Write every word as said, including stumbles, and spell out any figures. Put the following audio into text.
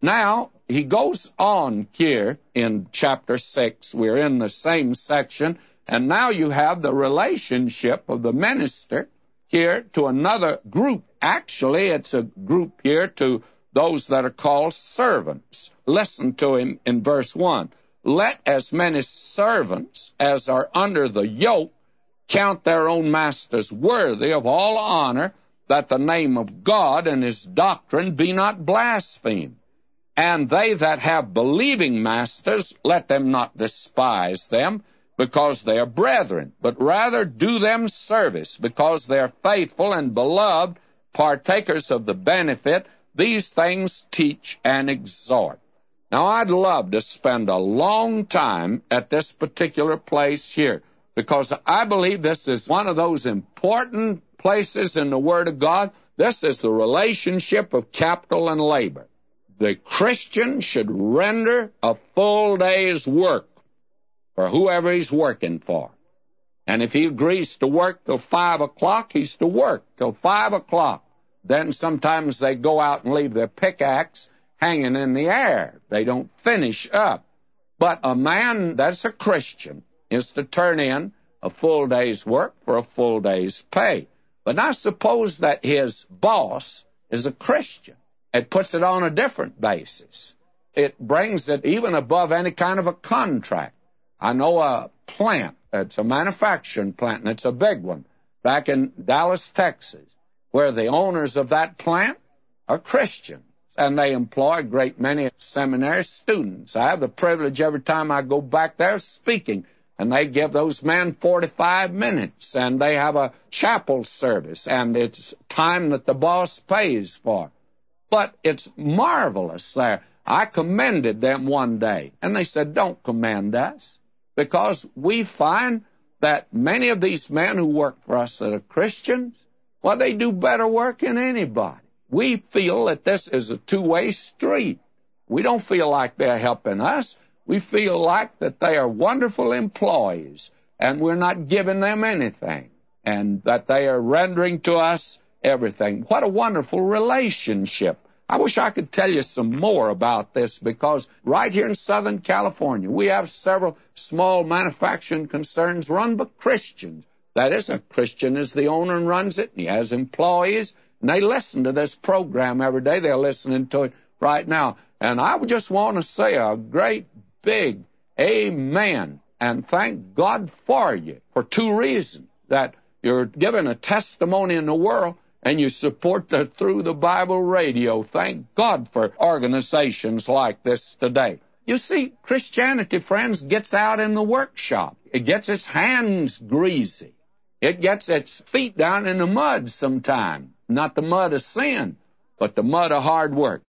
Now, he goes on here in chapter six. We're in the same section, and now you have the relationship of the minister here to another group. Actually, it's a group here to those that are called servants. Listen to him in verse one. Let as many servants as are under the yoke count their own masters worthy of all honor, that the name of God and his doctrine be not blasphemed. And they that have believing masters, let them not despise them, because they are brethren, but rather do them service, because they are faithful and beloved, partakers of the benefit. These things teach and exhort. Now, I'd love to spend a long time at this particular place here, because I believe this is one of those important places in the Word of God. This is the relationship of capital and labor. The Christian should render a full day's work for whoever he's working for. And if he agrees to work till five o'clock, he's to work till five o'clock. Then sometimes they go out and leave their pickaxe hanging in the air. They don't finish up. But a man that's a Christian is to turn in a full day's work for a full day's pay. But now suppose that his boss is a Christian. It puts it on a different basis. It brings it even above any kind of a contract. I know a plant, it's a manufacturing plant, and it's a big one, back in Dallas, Texas, where the owners of that plant are Christians, and they employ a great many seminary students. I have the privilege every time I go back there speaking, and they give those men forty-five minutes, and they have a chapel service, and it's time that the boss pays for. But it's marvelous there. I commended them one day, and they said, don't commend us, because we find that many of these men who work for us that are Christians, well, they do better work than anybody. We feel that this is a two-way street. We don't feel like they're helping us. We feel like that they are wonderful employees, and we're not giving them anything, and that they are rendering to us everything. What a wonderful relationship. I wish I could tell you some more about this, because right here in Southern California, we have several small manufacturing concerns run by Christians. That is, a Christian is the owner and runs it, and he has employees, and they listen to this program every day. They're listening to it right now. And I would just want to say a great big amen, and thank God for you for two reasons. That you're giving a testimony in the world, and you support the Through the Bible radio. Thank God for organizations like this today. You see, Christianity, friends, gets out in the workshop. It gets its hands greasy. It gets its feet down in the mud sometime. Not the mud of sin, but the mud of hard work.